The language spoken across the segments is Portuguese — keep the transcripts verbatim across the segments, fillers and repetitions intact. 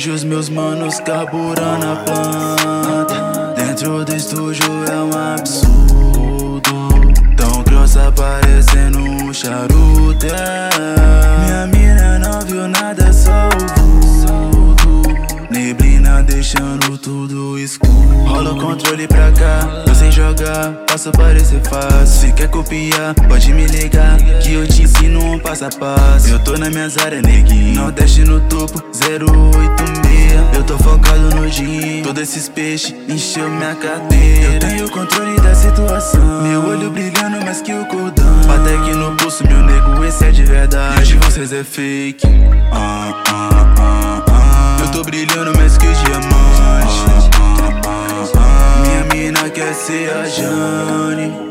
Vejo os meus manos carburando a planta. Dentro do estúdio é um absurdo. Tão grossa parecendo um charuto. Minha mina não viu nada, só o vulto. Neblina deixando tudo escuro. Rola o controle pra cá, eu sei jogar, faço parecer fácil. Se quer copiar, pode me ligar, que eu te ensino um passo a passo. Eu tô na minhas áreas, neguinho, Nordeste no topo, zero oito seis. Eu tô focado no gin, todos esses peixes encheu minha carteira. Eu tenho o controle da situação, meu olho brilhando mais que o cordão. Patek no pulso, meu nego, esse é de verdade, e de vocês é fake. ah, ah, ah, ah. Eu tô brilhando mais que diamante. ah, ah, ah, ah. Minha mina quer ser a Jane.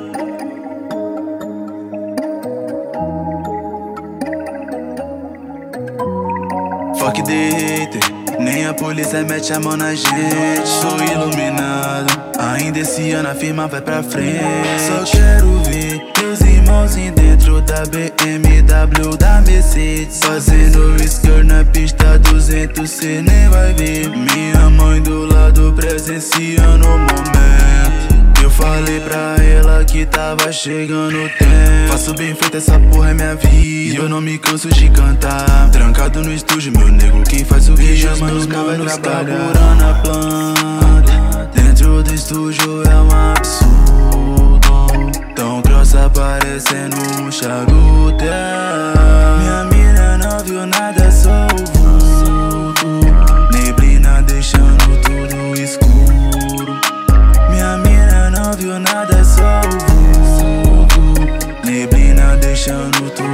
Fuck the hater, nem a polícia mete a mão na gente. Sou iluminado, ainda esse ano a firma vai pra frente. Só quero ver meus irmãozinhos dentro da B M W, da Mercedes, fazendo skirt na pista duzentos, cê nem vai ver. Minha mãe do lado presenciando o momento. Eu falei pra ela que tava chegando o tempo. Faço bem feito, essa porra é minha vida, e eu não me canso de cantar. Trancado no estúdio, meu nego, quem faz o que chama nunca vai trabalhar. Na planta, dentro do estúdio é um absurdo. Tão grossa parecendo um charuto. Minha mina não viu nada, só o vulto. Neblina deixando tudo escuro. Minha mina não viu nada, só o vulto. Neblina deixando tudo